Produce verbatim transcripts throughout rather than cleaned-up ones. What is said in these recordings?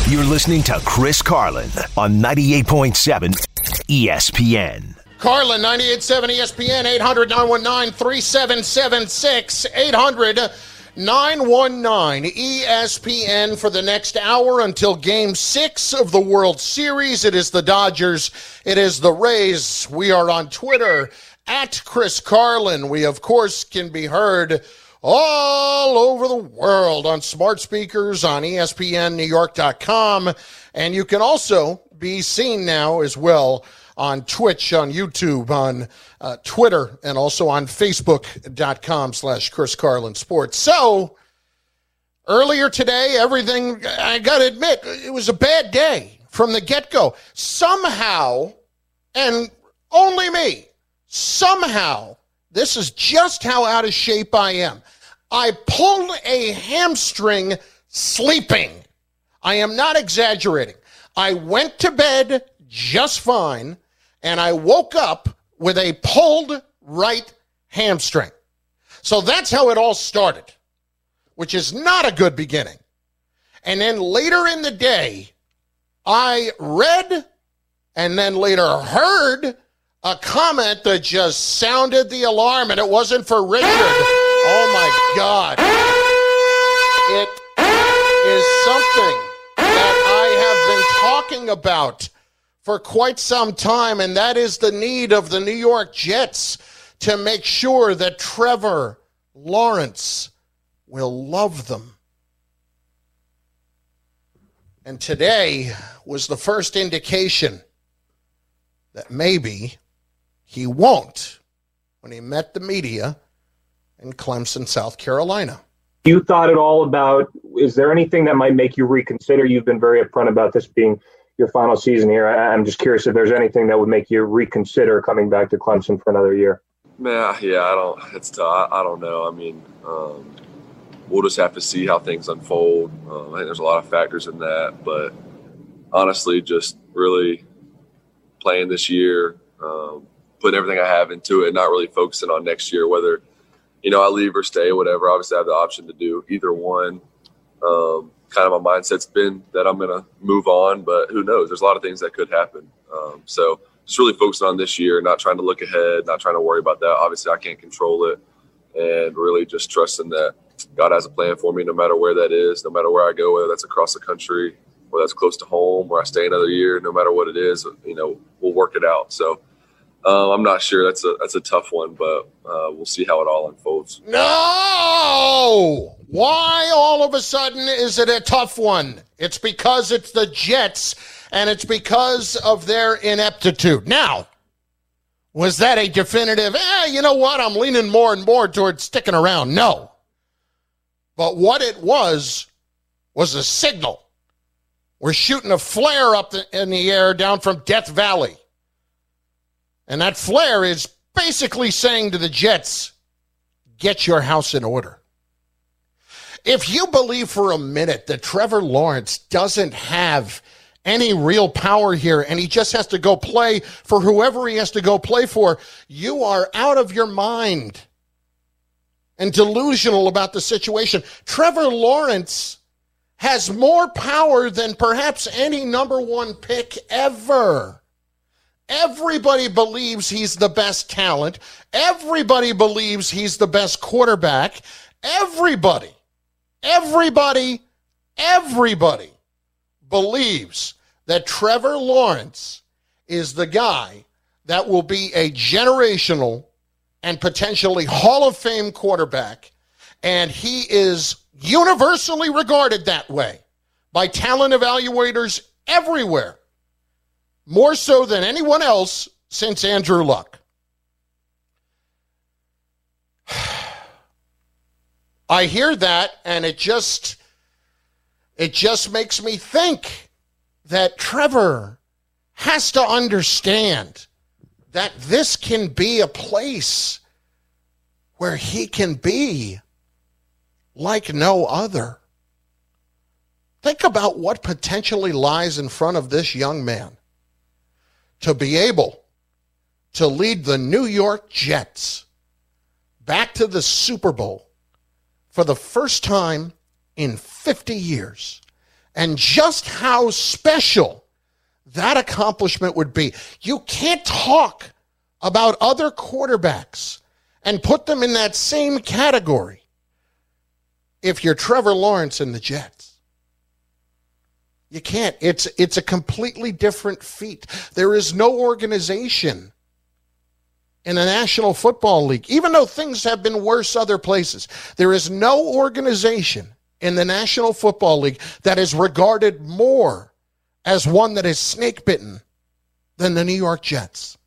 You're listening to Chris Carlin on ninety-eight point seven E S P N. Carlin, ninety-eight point seven E S P N, eight hundred, nine one nine, three seven seven six, eight hundred, nine one nine E S P N for the next hour until Game six of the World Series. It is the Dodgers. It is the Rays. We are on Twitter at Chris Carlin. We, of course, can be heard all over the world on smart speakers, on E S P N New York dot com, and you can also be seen now as well on Twitch, on YouTube, on uh, Twitter, and also on Facebook dot com slash Chris Carlin Sports. So, earlier today, everything, I got to admit, it was a bad day from the get-go. Somehow, and only me, somehow, this is just how out of shape I am. I pulled a hamstring sleeping. I am not exaggerating. I went to bed just fine, and I woke up with a pulled right hamstring. So that's how it all started, which is not a good beginning. And then later in the day, I read and then later heard a comment that just sounded the alarm, and it wasn't for Richard. Oh, my God. It is something that I have been talking about for quite some time, and that is the need of the New York Jets to make sure that Trevor Lawrence will love them. And today was the first indication that maybe he won't when he met the media in Clemson, South Carolina. You thought at all about, is there anything that might make you reconsider? You've been very upfront about this being your final season here. I, I'm just curious if there's anything that would make you reconsider coming back to Clemson for another year. Man, yeah, I don't, it's tough. I, I don't know. I mean, um, we'll just have to see how things unfold. Um, I think there's a lot of factors in that, but honestly, just really playing this year, um, putting everything I have into it, not really focusing on next year, whether, you know, I leave or stay, whatever. Obviously, I have the option to do either one. Um, kind of my mindset's been that I'm going to move on, but who knows? There's a lot of things that could happen. Um, so just really focusing on this year, not trying to look ahead, not trying to worry about that. Obviously, I can't control it, and really just trusting that God has a plan for me no matter where that is, no matter where I go, whether that's across the country, whether that's close to home, where I stay another year, no matter what it is, you know, we'll work it out. So uh, I'm not sure. That's a that's a tough one, but uh, we'll see how it all unfolds. No! Why all of a sudden is it a tough one? It's because it's the Jets, and it's because of their ineptitude. Now, was that a definitive, eh, you know what, I'm leaning more and more towards sticking around? No. But what it was, was a signal. We're shooting a flare up in the air down from Death Valley. And that flare is basically saying to the Jets, get your house in order. If you believe for a minute that Trevor Lawrence doesn't have any real power here and he just has to go play for whoever he has to go play for, you are out of your mind and delusional about the situation. Trevor Lawrence has more power than perhaps any number one pick ever. Everybody believes he's the best talent. Everybody believes he's the best quarterback. Everybody, everybody, everybody believes that Trevor Lawrence is the guy that will be a generational and potentially Hall of Fame quarterback, and he is universally regarded that way by talent evaluators everywhere, more so than anyone else since Andrew Luck. I hear that, and it just it just makes me think that Trevor has to understand that this can be a place where he can be like no other. Think about what potentially lies in front of this young man to be able to lead the New York Jets back to the Super Bowl for the first time in fifty years and just how special that accomplishment would be. You can't talk about other quarterbacks and put them in that same category if you're Trevor Lawrence and the Jets. You can't. It's it's a completely different feat. There is no organization in the National Football League, even though things have been worse other places, there is no organization in the National Football League that is regarded more as one that is snake-bitten than the New York Jets.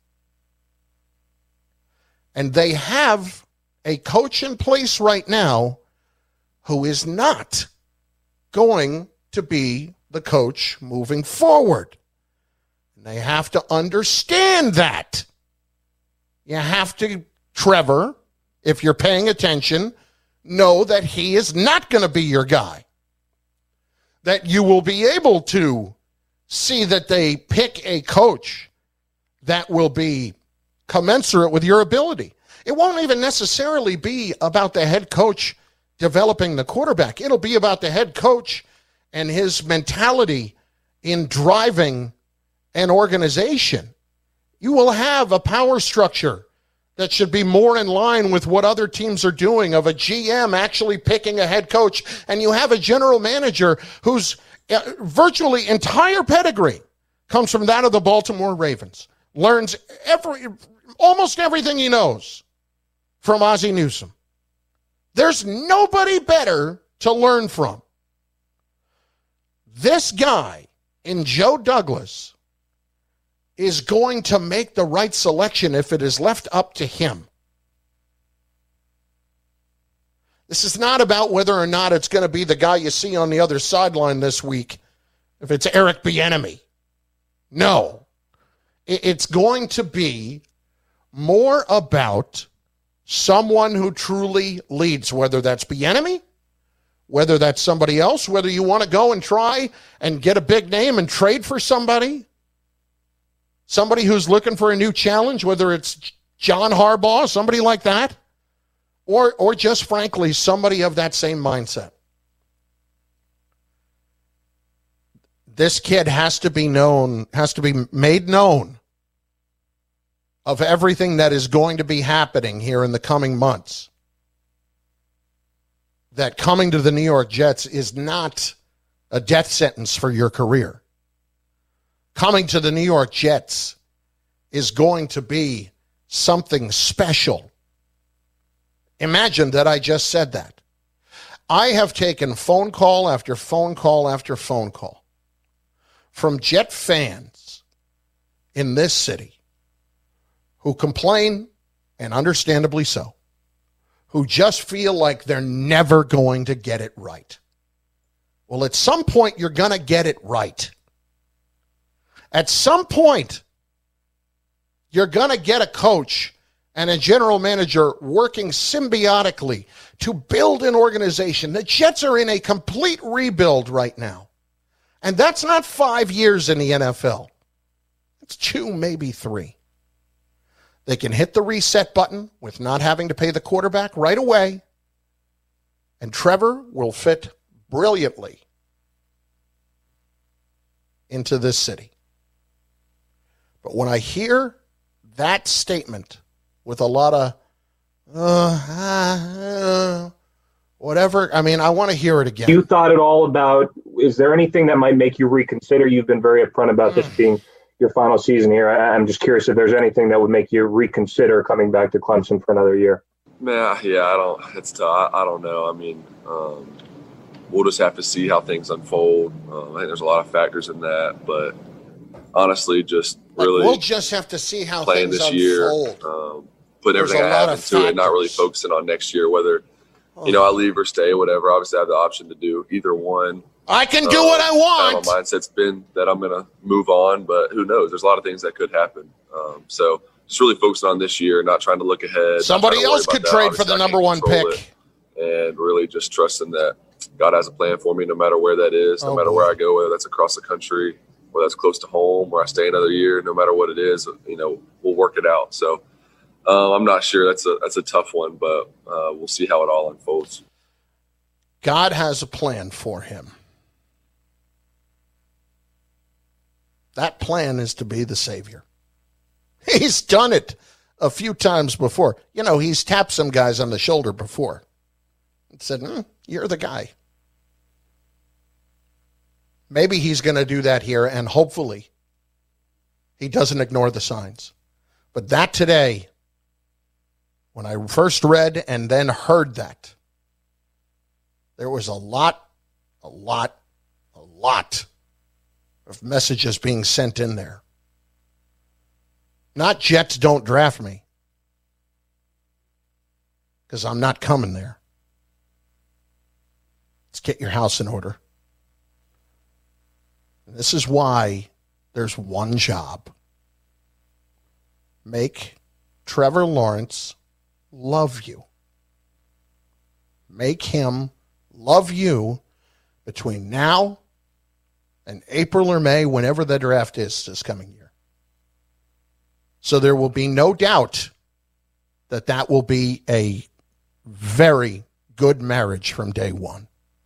And they have a coach in place right now who is not going to be the coach moving forward. And they have to understand that. You have to, Trevor, if you're paying attention, know that he is not going to be your guy. That you will be able to see that they pick a coach that will be commensurate with your ability. It won't even necessarily be about the head coach developing the quarterback. It'll be about the head coach and his mentality in driving an organization. You will have a power structure that should be more in line with what other teams are doing, of a G M actually picking a head coach, and you have a general manager whose uh, virtually entire pedigree comes from that of the Baltimore Ravens. Learns every almost everything he knows from Ozzie Newsome. There's nobody better to learn from. This guy in Joe Douglas is going to make the right selection if it is left up to him. This is not about whether or not it's going to be the guy you see on the other sideline this week, if it's Eric Bieniemy. No. It's going to be more about someone who truly leads, whether that's Bieniemy, whether that's somebody else, whether you want to go and try and get a big name and trade for somebody, somebody who's looking for a new challenge, whether it's John Harbaugh, somebody like that, or or just frankly somebody of that same mindset. This kid has to be known, has to be made known of everything that is going to be happening here in the coming months. That coming to the New York Jets is not a death sentence for your career. Coming to the New York Jets is going to be something special. Imagine that I just said that. I have taken phone call after phone call after phone call from Jet fans in this city who complain, and understandably so, who just feel like they're never going to get it right. Well, at some point, you're going to get it right. At some point, you're going to get a coach and a general manager working symbiotically to build an organization. The Jets are in a complete rebuild right now. And that's not five years in the N F L. It's two, maybe three. They can hit the reset button with not having to pay the quarterback right away. And Trevor will fit brilliantly into this city. But when I hear that statement with a lot of uh, uh, whatever, I mean, I want to hear it again. You thought at all about, is there anything that might make you reconsider? You've been very upfront about mm. this being your final season here. I, I'm just curious if there's anything that would make you reconsider coming back to Clemson for another year. Yeah, yeah, I don't. It's tough. I, I don't know. I mean, um, we'll just have to see how things unfold. Um, I think there's a lot of factors in that, but honestly, just really, we'll just have to see how playing things this unfold. year, um, putting there's everything I have into factors. It, not really focusing on next year, whether oh. you know I leave or stay, whatever. Obviously, I have the option to do either one. I can do um, what I want. Kind of my mindset's been that I'm going to move on, but who knows? There's a lot of things that could happen. Um, so just really focusing on this year, not trying to look ahead. Somebody else could trade Obviously, for the number one pick. And really just trusting that God has a plan for me no matter where that is, no oh, matter boy. where I go, whether that's across the country, whether that's close to home, where I stay another year, no matter what it is, you know, we'll work it out. So um, I'm not sure. That's a that's a tough one, but uh, we'll see how it all unfolds. God has a plan for him. That plan is to be the savior. He's done it a few times before. You know, he's tapped some guys on the shoulder before and said, mm, you're the guy. Maybe he's going to do that here, and hopefully he doesn't ignore the signs. But that today, when I first read and then heard that, there was a lot, a lot, a lot of messages being sent in there. Not Jets don't draft me, because I'm not coming there. Let's get your house in order. And this is why there's one job. Make Trevor Lawrence love you. Make him love you between now and April or May, whenever the draft is this coming year. So there will be no doubt that that will be a very good marriage from day one.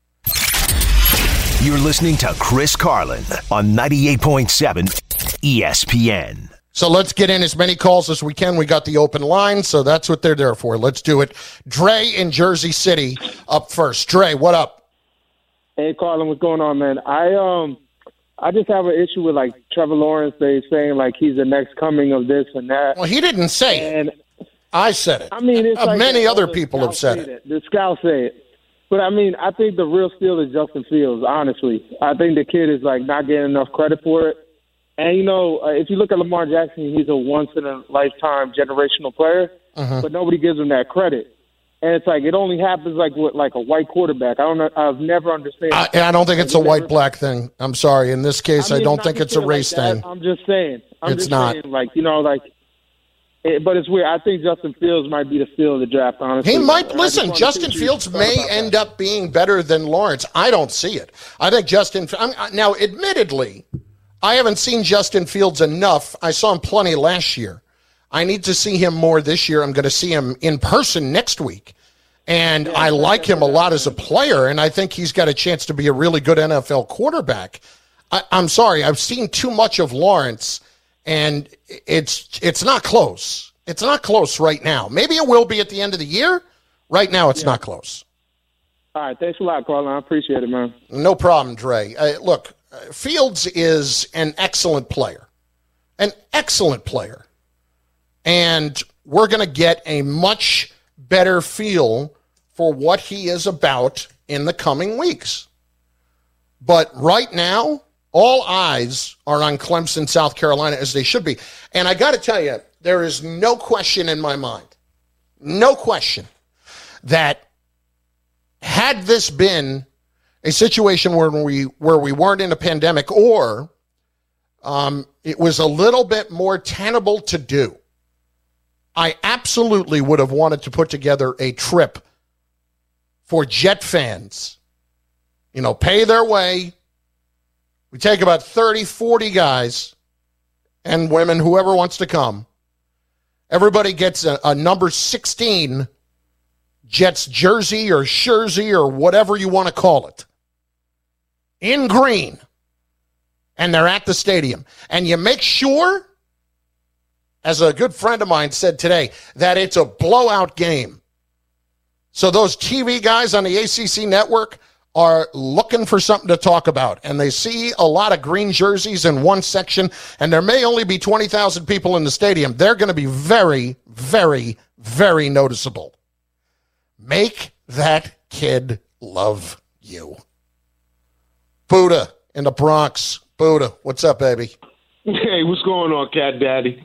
You're listening to Chris Carlin on ninety-eight point seven E S P N. So let's get in as many calls as we can. We got the open line, so that's what they're there for. Let's do it. Dre in Jersey City up first. Dre, what up? Hey, Carlin, what's going on, man? I um, I just have an issue with, like, Trevor Lawrence. They saying, like, he's the next coming of this and that. Well, he didn't say and, it. I said it. I mean, it's uh, like many the, other the people have said it. it. The scouts say it. But, I mean, I think the real steal is Justin Fields, honestly. I think the kid is, like, not getting enough credit for it. And, you know, uh, if you look at Lamar Jackson, he's a once-in-a-lifetime generational player, uh-huh. but nobody gives him that credit. And it's like it only happens like with like a white quarterback. I don't know. I've never understood. I, I don't think it's a white-black thing. I'm sorry. In this case, I, mean, I don't think it's a race like thing. I'm just saying. I'm it's just not. Saying, like, you know, like, it, but it's weird. I think Justin Fields might be the steal of the draft, honestly. He might. Listen, Justin Fields may end that. up being better than Lawrence. I don't see it. I think Justin – I'm, now, admittedly, I haven't seen Justin Fields enough. I saw him plenty last year. I need to see him more this year. I'm going to see him in person next week. And yeah, I like him a lot as a player, and I think he's got a chance to be a really good N F L quarterback. I, I'm sorry, I've seen too much of Lawrence, and it's it's not close. It's not close right now. Maybe it will be at the end of the year. Right now, it's yeah. not close. All right, thanks a lot, Carlin. I appreciate it, man. No problem, Dre. Uh, look, Fields is an excellent player, an excellent player. And we're going to get a much better feel for what he is about in the coming weeks. But right now, all eyes are on Clemson, South Carolina, as they should be. And I got to tell you, there is no question in my mind, no question, that had this been a situation where we where we weren't in a pandemic, or um, it was a little bit more tenable to do, I absolutely would have wanted to put together a trip for Jet fans. You know, pay their way. We take about thirty, forty guys and women, whoever wants to come. Everybody gets a, a number sixteen Jets jersey or jersey or whatever you want to call it, in green. And they're at the stadium. And you make sure, as a good friend of mine said today, that it's a blowout game. So those T V guys on the A C C network are looking for something to talk about, and they see a lot of green jerseys in one section, and there may only be twenty thousand people in the stadium. They're going to be very, very, very noticeable. Make that kid love you. Buddha in the Bronx. Buddha, what's up, baby? Hey, what's going on, Cat Daddy?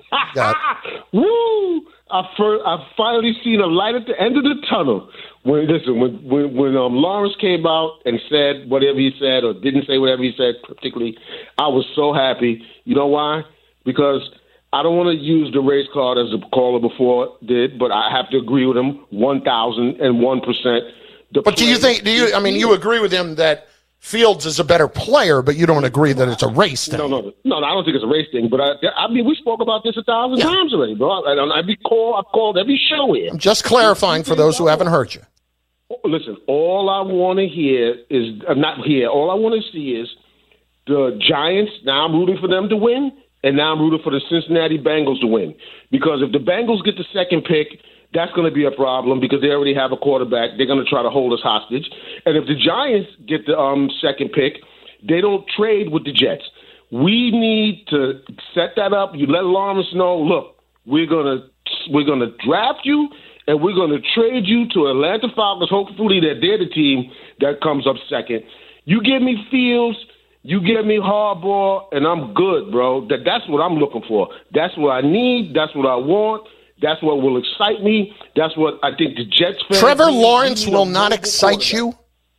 Woo! I first, I've finally seen a light at the end of the tunnel. When listen, when when, when um, Lawrence came out and said whatever he said or didn't say whatever he said, particularly, I was so happy. You know why? Because I don't want to use the race card as the caller before did, but I have to agree with him one thousand and one percent. But do you think? Do you? I mean, you agree with him that Fields is a better player, but you don't agree that it's a race thing. No, no, no, no I don't think it's a race thing. But I, I mean, we spoke about this a thousand yeah. times already, bro. I, I, I call, I've called every show here. I'm just clarifying for those who haven't heard you. Listen, all I want to hear is uh, not hear. All I want to see is the Giants. Now I'm rooting for them to win, and now I'm rooting for the Cincinnati Bengals to win. Because if the Bengals get the second pick, that's going to be a problem because they already have a quarterback. They're going to try to hold us hostage. And if the Giants get the um, second pick, they don't trade with the Jets. We need to set that up. You let Lawrence know, look, we're gonna we're gonna draft you and we're gonna trade you to Atlanta Falcons. Hopefully that they're the team that comes up second. You give me Fields, you give me Harbaugh, and I'm good, bro. That that's what I'm looking for. That's what I need. That's what I want. That's what will excite me. That's what I think the Jets fans. Trevor need. Lawrence need will not excite you.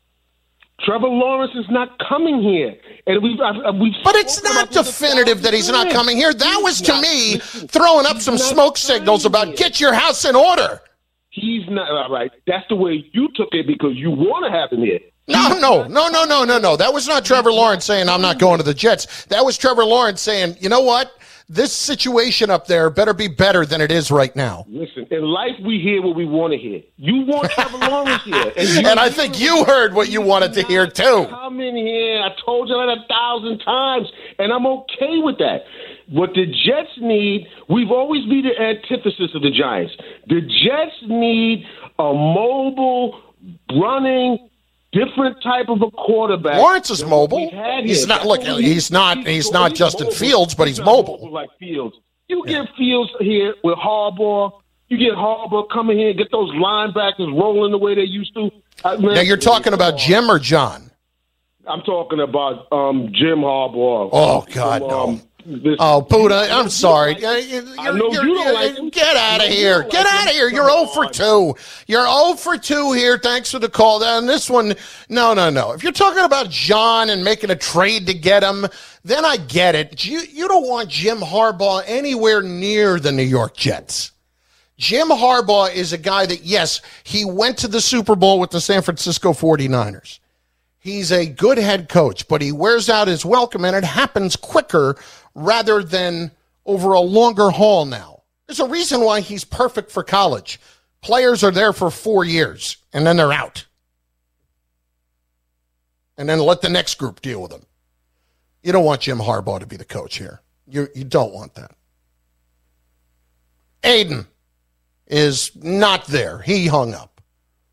Trevor Lawrence is not coming here, and we've. I've, we've but it's not definitive that he's not coming here. That was to me throwing up some smoke signals about get your house in order. He's not all right. That's the way you took it because you want to have him here. No, no, no, no, no, no, no. That was not Trevor Lawrence saying I'm not going to the Jets. That was Trevor Lawrence saying, you know what? This situation up there better be better than it is right now. Listen, in life we hear what we want to hear. You want Trevor Lawrence here. And, you, and I think you heard what you wanted to hear, too. Come in here. I told you that a thousand times, and I'm okay with that. What the Jets need, we've always been the antithesis of the Giants. The Jets need a mobile, running, different type of a quarterback. Lawrence is mobile. He's not. Look, he's not. He's, he's not Justin mobile. Fields, but he's, he's mobile. mobile. Like Fields, you yeah. get Fields here with Harbaugh. You get Harbaugh coming here and get those linebackers rolling the way they used to. I mean, now you're talking about Jim or John? I'm talking about um, Jim Harbaugh. Oh God, from, um, no. This, oh, Buddha, I'm sorry. You're, you're, I know you don't like him. Get out of here. Get out of here. You're oh for two. You're oh for two here. Thanks for the call. And this one, no, no, no. If you're talking about John and making a trade to get him, then I get it. You, you don't want Jim Harbaugh anywhere near the New York Jets. Jim Harbaugh is a guy that, yes, he went to the Super Bowl with the San Francisco forty-niners. He's a good head coach, but he wears out his welcome, and it happens quicker rather than over a longer haul now. There's a reason why he's perfect for college. Players are there for four years, and then they're out. And then let the next group deal with them. You don't want Jim Harbaugh to be the coach here. You, you don't want that. Aiden is not there. He hung up.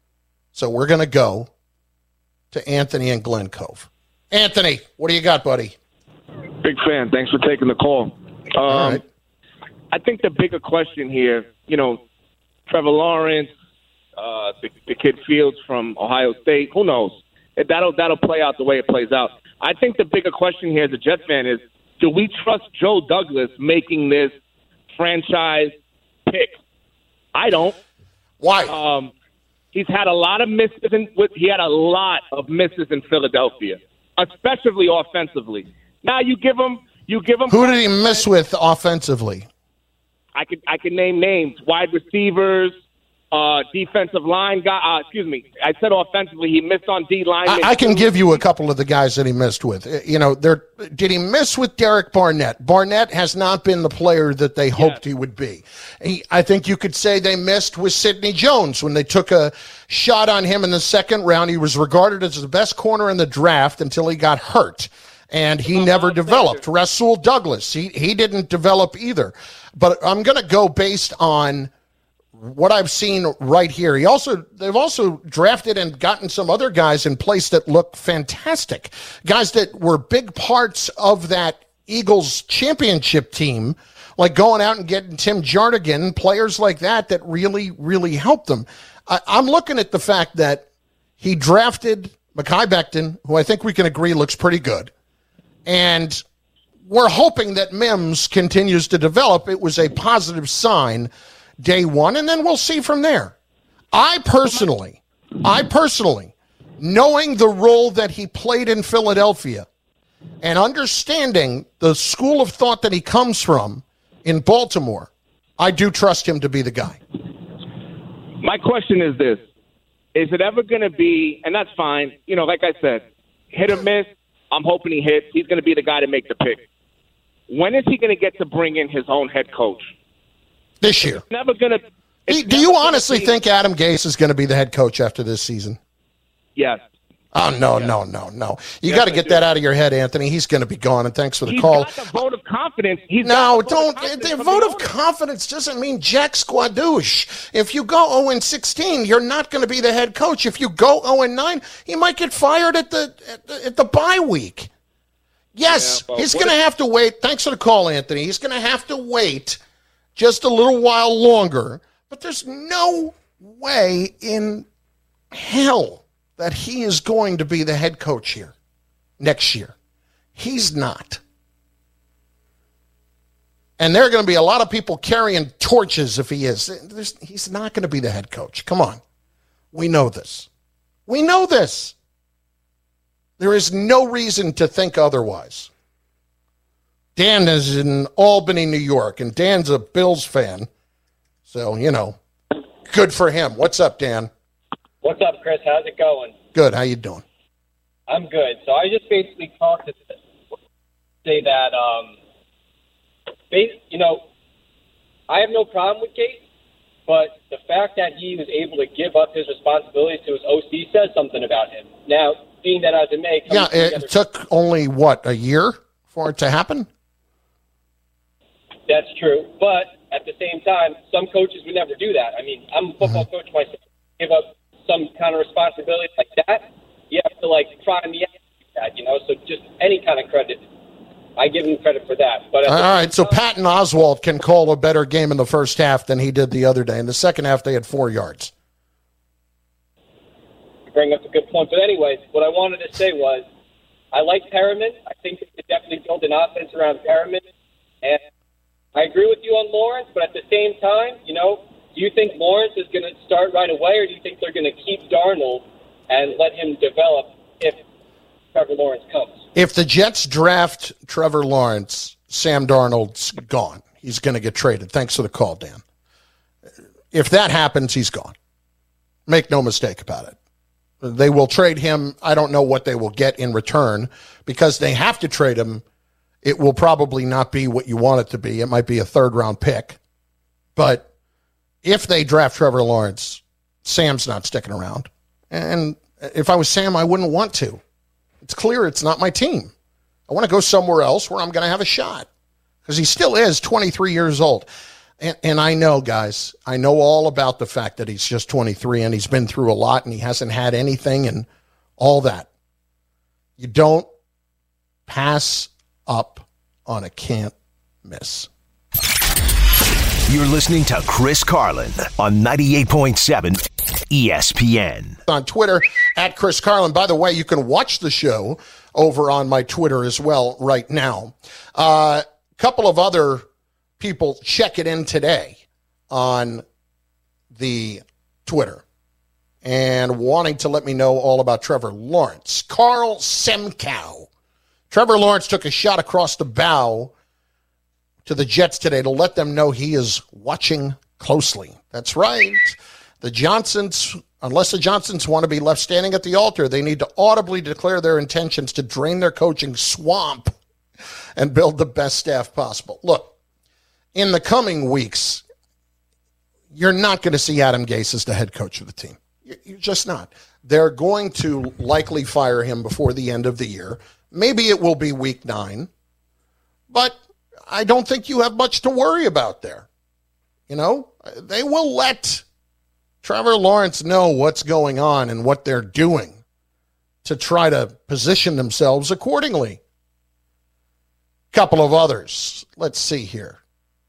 So we're going to go to Anthony in Glen Cove. Anthony, what do you got, buddy? Big fan. Thanks for taking the call. Um, All right. I think the bigger question here, you know, Trevor Lawrence, uh, the, the kid Fields from Ohio State, who knows? That'll, that'll play out the way it plays out. I think the bigger question here as a Jets fan is, do we trust Joe Douglas making this franchise pick? I don't. Why? Um, he's had a lot of misses. In, with, he had a lot of misses in Philadelphia, especially offensively. Now you give him, you give him. Who did he miss with offensively? I could, I could name names: wide receivers, uh, defensive line guy. Uh, excuse me, I said offensively. He missed on D line. I, I can give you a couple of the guys that he missed with. You know, there. Did he miss with Derek Barnett? Barnett has not been the player that they hoped yes. he would be. He, I think you could say they missed with Sidney Jones when they took a shot on him in the second round. He was regarded as the best corner in the draft until he got hurt. And he never developed. Rasul Douglas, he, he didn't develop either. But I'm going to go based on what I've seen right here. He also they've also drafted and gotten some other guys in place that look fantastic. Guys that were big parts of that Eagles championship team, like going out and getting Tim Jarnigan, players like that that really, really helped them. I, I'm looking at the fact that he drafted Mekhi Becton, who I think we can agree looks pretty good. And we're hoping that Mims continues to develop. It was a positive sign day one, and then we'll see from there. I personally, I personally, knowing the role that he played in Philadelphia and understanding the school of thought that he comes from in Baltimore, I do trust him to be the guy. My question is this. Is it ever going to be, and that's fine, you know, like I said, hit or miss, I'm hoping he hits. He's going to be the guy to make the pick. When is he going to get to bring in his own head coach? This year. It's never going to. Do you honestly be, think Adam Gase is going to be the head coach after this season? Yes. Oh, no, yeah. no, no, no. You got to get that out of your head, Anthony. He's going to be gone, and thanks for the He's call. He's got the vote of confidence. He's no, the don't. Vote The vote of confidence doesn't mean jack squadoosh. If you go oh and sixteen, you're not going to be the head coach. If you go oh and nine, you might get fired at the at the, at the bye week. Yes, yeah, well, he's going to have to wait. Thanks for the call, Anthony. He's going to have to wait just a little while longer, but there's no way in hell that he is going to be the head coach here next year. He's not. And there are going to be a lot of people carrying torches if he is. There's, he's not going to be the head coach. Come on. We know this. We know this. There is no reason to think otherwise. Dan is in Albany, New York, and Dan's a Bills fan. So, you know, good for him. What's up, Dan? What's up, Chris? How's it going? Good. How you doing? I'm good. So I just basically talked to say that, um, you know, I have no problem with Gase, but the fact that he was able to give up his responsibilities to his O C says something about him. Now, being that as it may, yeah, it took only what a year for it to happen. That's true, but at the same time, some coaches would never do that. I mean, I'm a football mm-hmm. coach myself. Give up some kind of responsibility like that, you have to, like, try me out, you know? So just any kind of credit, I give him credit for that. But All right, so Patton Oswalt can call a better game in the first half than he did the other day. In the second half, they had four yards. You bring up a good point. But anyways, what I wanted to say was I like Perriman. I think they could definitely build an offense around Perriman. And I agree with you on Lawrence, but at the same time, you know, do you think Lawrence is going to start right away, or do you think they're going to keep Darnold and let him develop if Trevor Lawrence comes? If the Jets draft Trevor Lawrence, Sam Darnold's gone. He's going to get traded. Thanks for the call, Dan. If that happens, he's gone. Make no mistake about it. They will trade him. I don't know what they will get in return because they have to trade him. It will probably not be what you want it to be. It might be a third-round pick. But if they draft Trevor Lawrence, Sam's not sticking around. And if I was Sam, I wouldn't want to. It's clear it's not my team. I want to go somewhere else where I'm going to have a shot. Because he still is twenty-three years old. And, and I know, guys, I know all about the fact that he's just twenty-three and he's been through a lot and he hasn't had anything and all that. You don't pass up on a can't miss. You're listening to Chris Carlin on ninety-eight point seven E S P N. On Twitter, at Chris Carlin. By the way, you can watch the show over on my Twitter as well right now. A uh, couple of other people check it in today on the Twitter and wanting to let me know all about Trevor Lawrence. Carl Semkow. Trevor Lawrence took a shot across the bow to the Jets today to let them know he is watching closely. That's right. The Johnsons, unless the Johnsons want to be left standing at the altar, they need to audibly declare their intentions to drain their coaching swamp and build the best staff possible. Look, in the coming weeks, you're not going to see Adam Gase as the head coach of the team. You're just not. They're going to likely fire him before the end of the year. Maybe it will be week nine, but I don't think you have much to worry about there. You know, they will let Trevor Lawrence know what's going on and what they're doing to try to position themselves accordingly. Couple of others. Let's see here.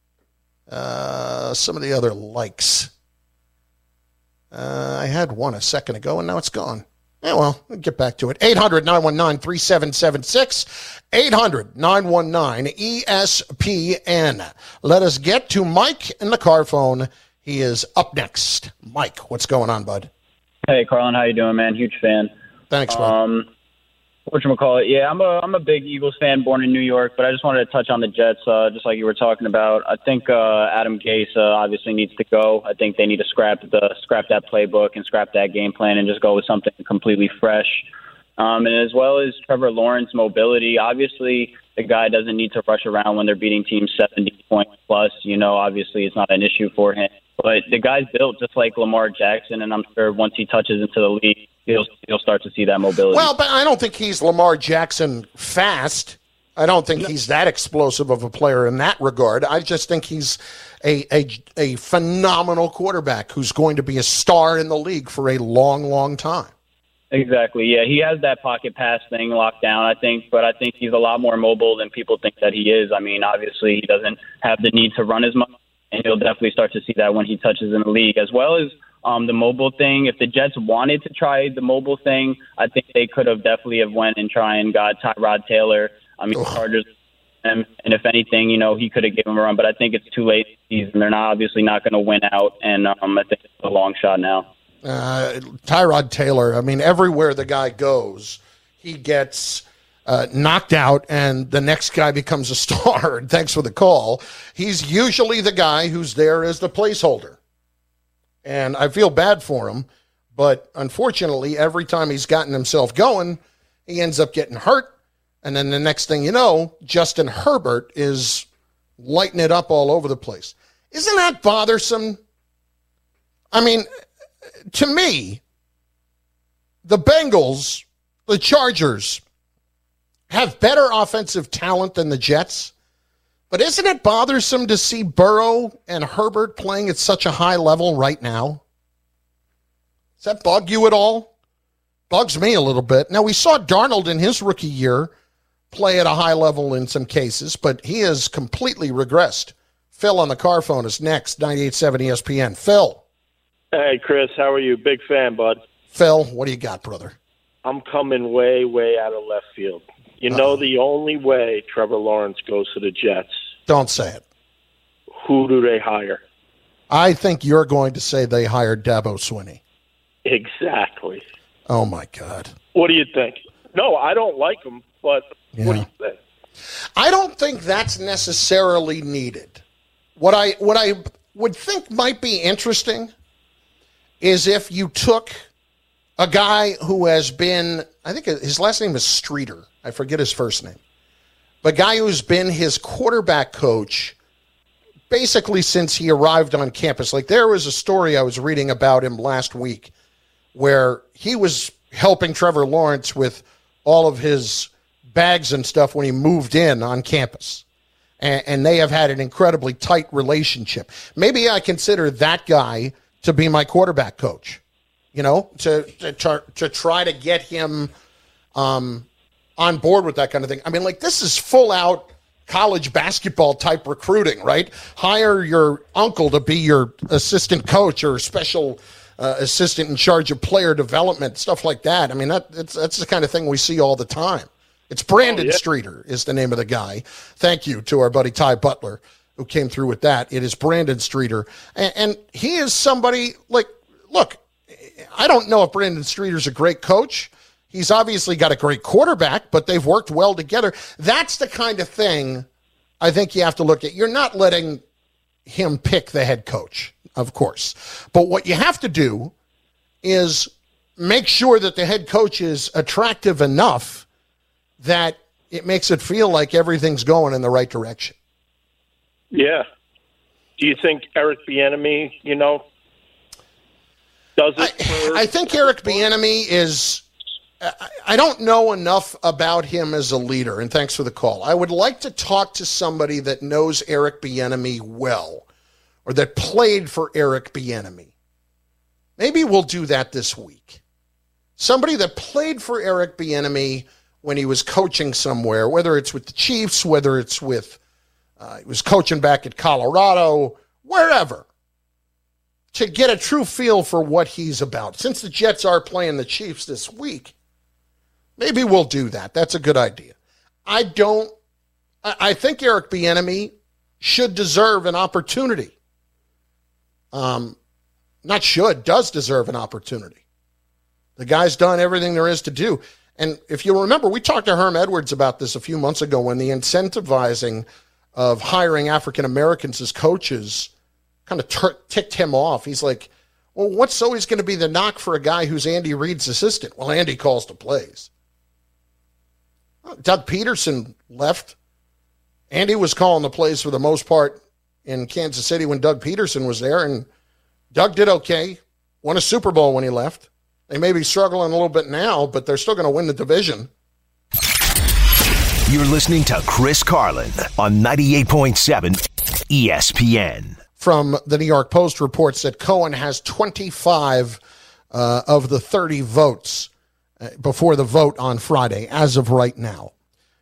Uh, some of the other likes. Uh, I had one a second ago, and now it's gone. Yeah, well, we'll get back to it. eight hundred, nine one nine, three seven seven six. eight hundred, nine one nine, E S P N. Let us get to Mike in the car phone. He is up next. Mike, what's going on, bud? Hey, Carlin, how you doing, man? Huge fan. Thanks, bud. Um, whatchamacallit? Yeah, I'm a I'm a big Eagles fan, born in New York, but I just wanted to touch on the Jets, uh, just like you were talking about. I think uh, Adam Gase uh, obviously needs to go. I think they need to scrap the scrap that playbook and scrap that game plan and just go with something completely fresh. Um, and as well as Trevor Lawrence mobility, obviously the guy doesn't need to rush around when they're beating teams seventy points plus. You know, obviously it's not an issue for him. But the guy's built just like Lamar Jackson, and I'm sure once he touches into the league, you'll you'll start to see that mobility. Well, but I don't think he's Lamar Jackson fast. I don't think he's that explosive of a player in that regard. I just think he's a, a a phenomenal quarterback who's going to be a star in the league for a long, long time. Exactly. Yeah, he has that pocket pass thing locked down, I think, but I think he's a lot more mobile than people think that he is. I mean, obviously, he doesn't have the need to run as much, and you'll definitely start to see that when he touches in the league, as well as um, the mobile thing. If the Jets wanted to try the mobile thing, I think they could have definitely have went and tried and got Tyrod Taylor. I mean, Chargers, and if anything, you know, he could have given him a run, but I think it's too late in the season. They're not obviously not going to win out, and um, I think it's a long shot now. Uh, Tyrod Taylor, I mean, everywhere the guy goes, he gets uh, knocked out, and the next guy becomes a star. Thanks for the call. He's usually the guy who's there as the placeholder, and I feel bad for him, but unfortunately, every time he's gotten himself going, he ends up getting hurt. And then the next thing you know, Justin Herbert is lighting it up all over the place. Isn't that bothersome? I mean, to me, the Bengals, the Chargers, have better offensive talent than the Jets. But isn't it bothersome to see Burrow and Herbert playing at such a high level right now? Does that bug you at all? Bugs me a little bit. Now, we saw Darnold in his rookie year play at a high level in some cases, but he has completely regressed. Phil on the car phone is next, ninety-eight point seven E S P N. Phil. Hey, Chris, how are you? Big fan, bud. Phil, what do you got, brother? I'm coming way, way out of left field. You Uh-oh. know the only way Trevor Lawrence goes to the Jets. Don't say it. Who do they hire? I think you're going to say they hired Dabo Swinney. Exactly. Oh, my God. What do you think? No, I don't like him, but yeah. What do you think? I don't think that's necessarily needed. What I what I would think might be interesting is if you took a guy who has been, I think his last name is Streeter. I forget his first name. But a guy who's been his quarterback coach basically since he arrived on campus. Like there was a story I was reading about him last week where he was helping Trevor Lawrence with all of his bags and stuff when he moved in on campus. And, and they have had an incredibly tight relationship. Maybe I consider that guy to be my quarterback coach, you know, to to, to try to get him um, on board with that kind of thing. I mean, like, this is full-out college basketball type recruiting, right? Hire your uncle to be your assistant coach or special uh, assistant in charge of player development, stuff like that. I mean, that that's, that's the kind of thing we see all the time. It's Brandon oh, yeah. Streeter is the name of the guy. Thank you to our buddy Ty Butler who came through with that. It is Brandon Streeter. And, and he is somebody, like, look, I don't know if Brandon Streeter's a great coach. He's obviously got a great quarterback, but they've worked well together. That's the kind of thing I think you have to look at. You're not letting him pick the head coach, of course. But what you have to do is make sure that the head coach is attractive enough that it makes it feel like everything's going in the right direction. Yeah. Do you think Eric Bieniemy, you know, does it? I, I think Eric Bieniemy is – I don't know enough about him as a leader, and thanks for the call. I would like to talk to somebody that knows Eric Bieniemy well or that played for Eric Bieniemy. Maybe we'll do that this week. Somebody that played for Eric Bieniemy when he was coaching somewhere, whether it's with the Chiefs, whether it's with uh, he was coaching back at Colorado, wherever, to get a true feel for what he's about. Since the Jets are playing the Chiefs this week, maybe we'll do that. That's a good idea. I don't – I think Eric Bieniemy should deserve an opportunity. Um, not should, does deserve an opportunity. The guy's done everything there is to do. And if you remember, we talked to Herm Edwards about this a few months ago when the incentivizing of hiring African Americans as coaches kind of t- ticked him off. He's like, well, what's always going to be the knock for a guy who's Andy Reid's assistant? Well, Andy calls the plays. Well, Doug Peterson left. Andy was calling the plays for the most part in Kansas City when Doug Peterson was there, and Doug did okay, won a Super Bowl when he left. They may be struggling a little bit now, but they're still going to win the division. You're listening to Chris Carlin on ninety-eight point seven E S P N. From the New York Post reports that Cohen has twenty-five uh, of the thirty votes uh, before the vote on Friday, as of right now.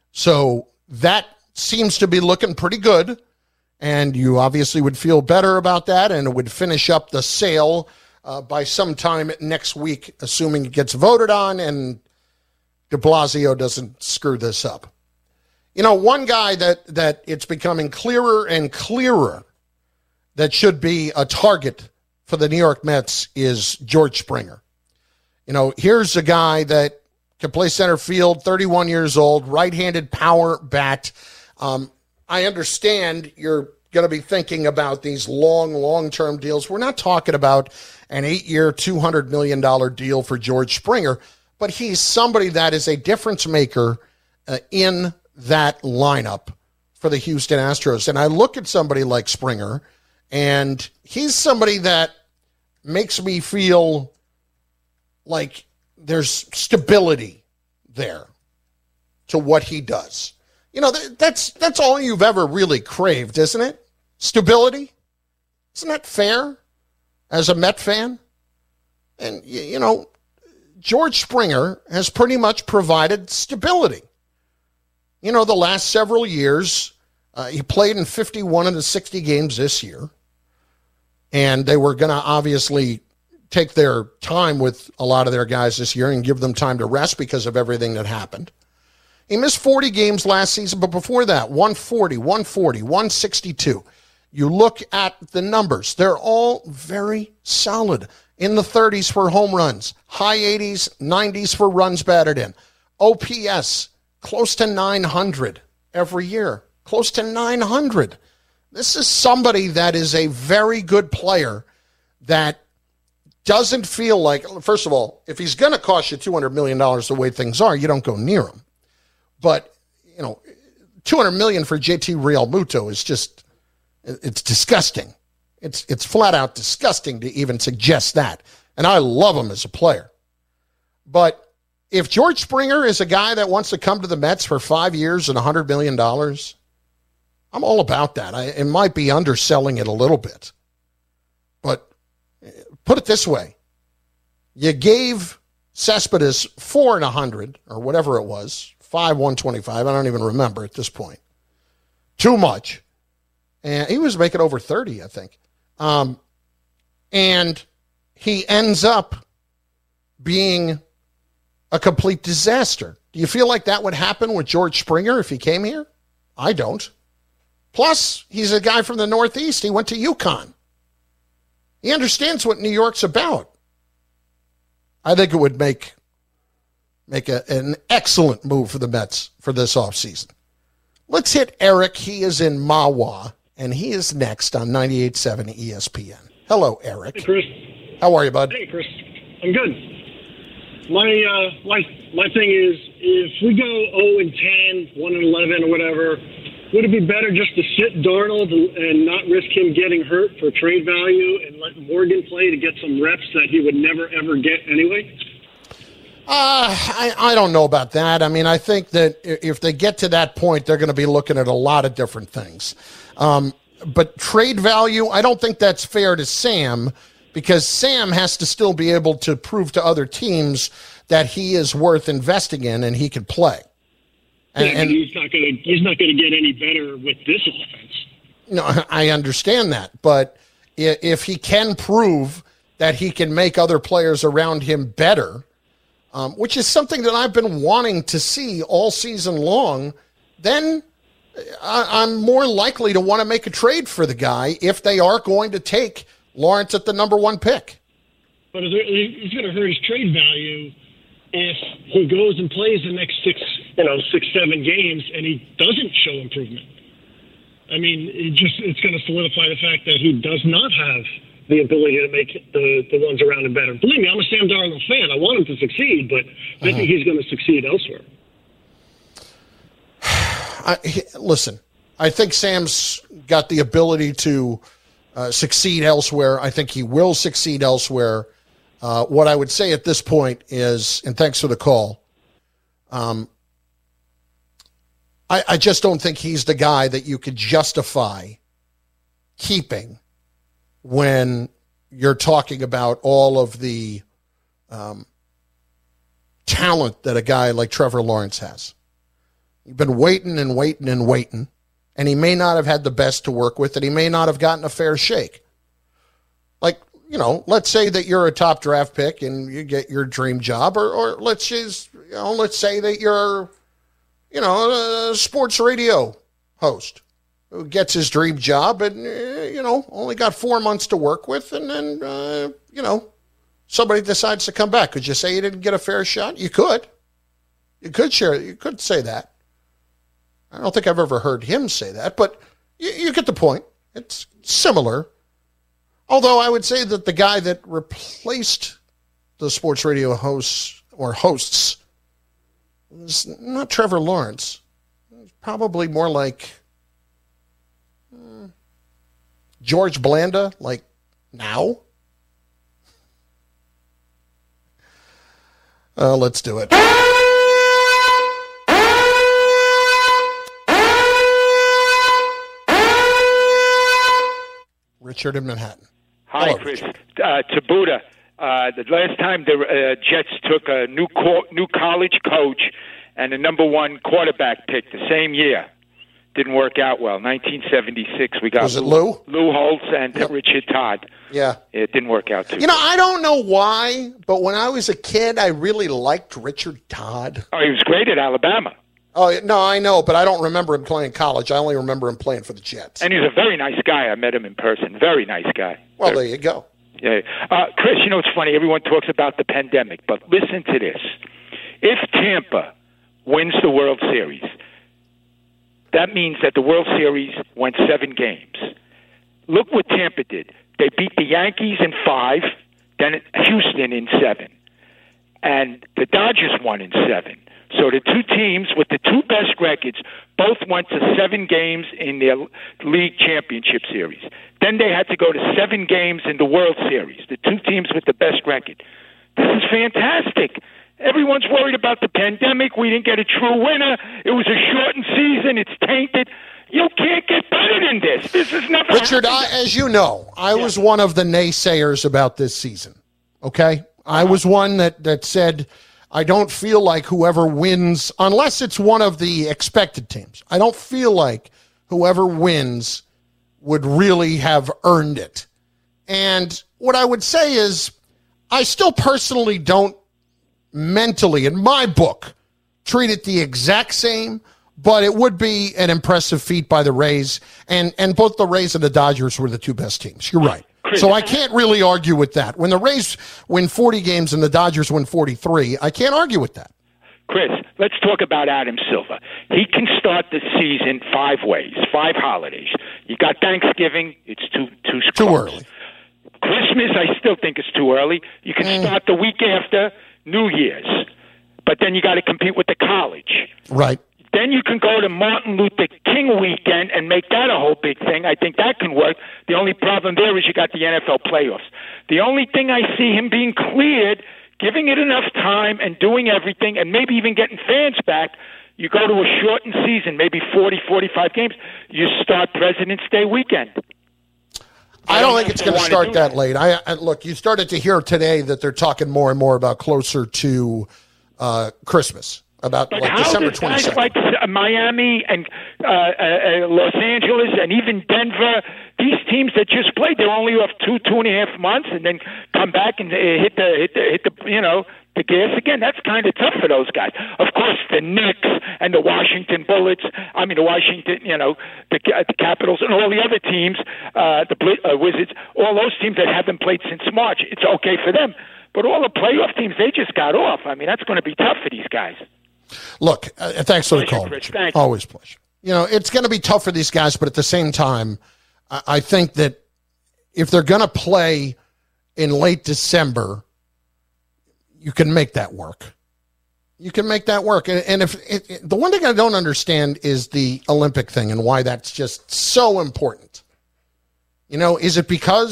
So that seems to be looking pretty good, and you obviously would feel better about that, and it would finish up the sale uh, by sometime next week, assuming it gets voted on and de Blasio doesn't screw this up. You know, one guy that, that it's becoming clearer and clearer that should be a target for the New York Mets is George Springer. You know, here's a guy that can play center field, thirty-one years old, right-handed power bat. Um, I understand you're going to be thinking about these long, long-term deals. We're not talking about an eight-year, two hundred million dollars deal for George Springer, but he's somebody that is a difference maker uh, in that lineup for the Houston Astros. And I look at somebody like Springer, and he's somebody that makes me feel like there's stability there to what he does. You know, that's that's all you've ever really craved, isn't it? Stability? Isn't that fair as a Met fan? And, you know, George Springer has pretty much provided stability. You know, the last several years, uh, he played in fifty-one of the sixty games this year, and they were going to obviously take their time with a lot of their guys this year and give them time to rest because of everything that happened. He missed forty games last season, but before that, one forty, one forty, one sixty-two. You look at the numbers, they're all very solid. In the thirties for home runs, high eighties, nineties for runs batted in. O P S, close to nine hundred every year, close to nine hundred. This is somebody that is a very good player that doesn't feel like, first of all, if he's going to cost you two hundred million dollars the way things are, you don't go near him. But, you know, two hundred million dollars for J T Realmuto is just, it's disgusting. It's it's flat out disgusting to even suggest that. And I love him as a player. But if George Springer is a guy that wants to come to the Mets for five years and one hundred million dollars, I'm all about that. I, it might be underselling it a little bit. But put it this way. You gave Cespedes four and a hundred, or whatever it was, five, one twenty-five. I don't even remember at this point. Too much. And he was making over thirty, I think. Um, and he ends up being a complete disaster. Do you feel like that would happen with George Springer if he came here? I don't. Plus, he's a guy from the Northeast. He went to UConn. He understands what New York's about. I think it would make make a, an excellent move for the Mets for this offseason. Let's hit Eric. He is in Mahwah, and he is next on ninety-eight point seven E S P N. Hello, Eric. Hey, Chris. How are you, bud? Hey, Chris. I'm good. My uh, my my thing is, if we go oh and ten, one and eleven or whatever, would it be better just to sit Darnold and, and not risk him getting hurt for trade value and let Morgan play to get some reps that he would never, ever get anyway? Uh, I, I don't know about that. I mean, I think that if they get to that point, they're going to be looking at a lot of different things. Um, but trade value, I don't think that's fair to Sam, because Sam has to still be able to prove to other teams that he is worth investing in and he can play. And, yeah, and he's not going to he's not going to get any better with this offense. No, I understand that, but if he can prove that he can make other players around him better, um, which is something that I've been wanting to see all season long, then I, I'm more likely to want to make a trade for the guy if they are going to take Lawrence at the number one pick. But it's going to hurt his trade value if he goes and plays the next six, you know, six, seven games and he doesn't show improvement. I mean, it just it's going to solidify the fact that he does not have the ability to make the, the ones around him better. Believe me, I'm a Sam Darnold fan. I want him to succeed, but I uh-huh. think he's going to succeed elsewhere. I, he, listen, I think Sam's got the ability to uh, succeed elsewhere. I think he will succeed elsewhere. Uh, what I would say at this point is, and thanks for the call, um, I, I just don't think he's the guy that you could justify keeping when you're talking about all of the um, talent that a guy like Trevor Lawrence has. You've been waiting and waiting and waiting, and he may not have had the best to work with, and he may not have gotten a fair shake. Like, you know, let's say that you're a top draft pick and you get your dream job, or, or let's just, you know, let's say that you're, you know, a sports radio host who gets his dream job and, uh, you know, only got four months to work with, and then, uh, you know, somebody decides to come back. Could you say you didn't get a fair shot? You could. You could share. You could say that. I don't think I've ever heard him say that, but you, you get the point. It's similar. Although I would say that the guy that replaced the sports radio hosts or hosts was not Trevor Lawrence. It was probably more like uh, George Blanda, like now. Uh, let's do it. Richard in Manhattan. Hi, Hello, Chris. Uh, to Buddha, uh, the last time the uh, Jets took a new co- new college coach and a number one quarterback pick the same year, didn't work out well. nineteen seventy-six, we got Was it Lou? Lou Holtz and Yep. Richard Todd. Yeah. It didn't work out too You know, I don't know why, but when I was a kid, I really liked Richard Todd. Oh, he was great at Alabama. Oh, no, I know, but I don't remember him playing college. I only remember him playing for the Jets. And he's a very nice guy. I met him in person. Very nice guy. Well, there you go. Yeah. Uh, Chris, you know, it's funny. Everyone talks about the pandemic, but listen to this. If Tampa wins the World Series, that means that the World Series went seven games. Look what Tampa did. They beat the Yankees in five, then Houston in seven. And the Dodgers won in seven. So the two teams with the two best records both went to seven games in their league championship series. Then they had to go to seven games in the World Series, the two teams with the best record. This is fantastic. Everyone's worried about the pandemic. We didn't get a true winner. It was a shortened season. It's tainted. You can't get better than this. This is never Richard, I, as you know, I yeah. was one of the naysayers about this season, okay? I was one that, that said, I don't feel like whoever wins, unless it's one of the expected teams, I don't feel like whoever wins would really have earned it. And what I would say is, I still personally don't mentally, in my book, treat it the exact same, but it would be an impressive feat by the Rays, and, and both the Rays and the Dodgers were the two best teams. You're right. So I can't really argue with that. When the Rays win forty games and the Dodgers win forty-three, I can't argue with that. Chris, let's talk about Adam Silver. He can start the season five ways, five holidays. You got Thanksgiving, it's too too Too close. early. Christmas, I still think it's too early. You can mm. start the week after New Year's, but then you got to compete with the college. Right. Then you can go to Martin Luther King weekend and make that a whole big thing. I think that can work. The only problem there is you got the N F L playoffs. The only thing I see him being cleared, giving it enough time and doing everything, and maybe even getting fans back, you go to a shortened season, maybe forty, forty-five games, you start President's Day weekend. I don't think it's going to start that late. I, I look, you started to hear today that they're talking more and more about closer to uh, Christmas. About but like how December does guys twenty-second. like Miami and uh, uh, Los Angeles and even Denver, these teams that just played, they're only off two, two and a half months, and then come back and uh, hit the hit the hit the you know the gas again. That's kind of tough for those guys. Of course, the Knicks and the Washington Bullets. I mean, the Washington, you know, the, uh, the Capitals and all the other teams, uh, the uh, Wizards, all those teams that haven't played since March. It's okay for them, but all the playoff teams, they just got off. I mean, that's going to be tough for these guys. Look, uh, thanks for the call. Chris, thank you. Always pleasure. You know, it's going to be tough for these guys, but at the same time, I, I think that if they're going to play in late December, you can make that work. You can make that work. And, and if it, it, the one thing I don't understand is the Olympic thing and why that's just so important. You know, is it because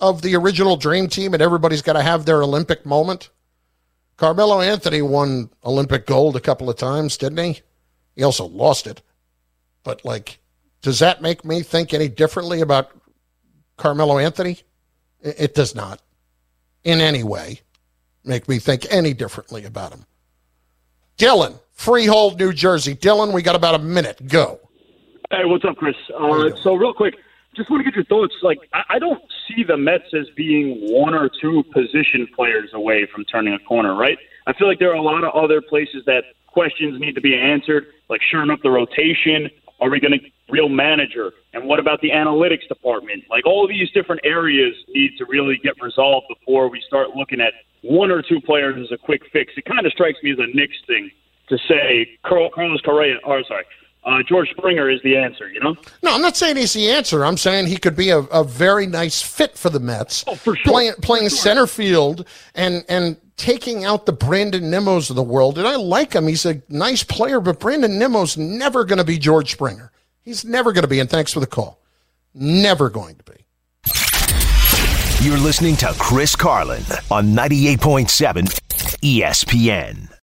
of the original Dream Team, and everybody's got to have their Olympic moment? Carmelo Anthony won Olympic gold a couple of times, didn't he? He also lost it. But, like, does that make me think any differently about Carmelo Anthony? It does not, in any way, make me think any differently about him. Dylan, Freehold, New Jersey. Dylan, we got about a minute. Go. Hey, what's up, Chris? Uh, so real quick, just want to get your thoughts. Like, I, I don't see the Mets as being one or two position players away from turning a corner, right? I feel like there are a lot of other places that questions need to be answered, like shoring up the rotation. Are we going to real manager? And what about the analytics department? Like, all these different areas need to really get resolved before we start looking at one or two players as a quick fix. It kind of strikes me as a Knicks thing to say Carlos Correa, or sorry, uh, George Springer is the answer, you know? No, I'm not saying he's the answer. I'm saying he could be a, a very nice fit for the Mets. Oh, for sure. Playing, playing for sure. center field and, and taking out the Brandon Nimmo's of the world. And I like him. He's a nice player, but Brandon Nimmo's never going to be George Springer. He's never going to be, and thanks for the call. Never going to be. You're listening to Chris Carlin on ninety-eight point seven E S P N.